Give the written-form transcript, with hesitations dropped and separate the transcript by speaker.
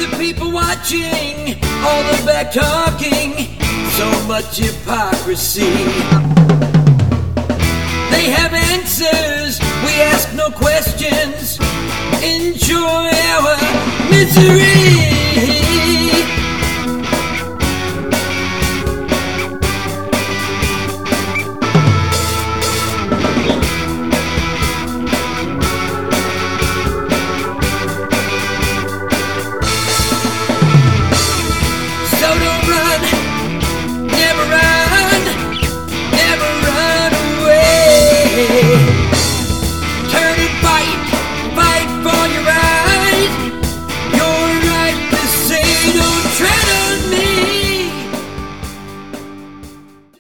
Speaker 1: the people watching, all the back talking, so much hypocrisy. They have answers, we ask no questions. Enjoy our misery.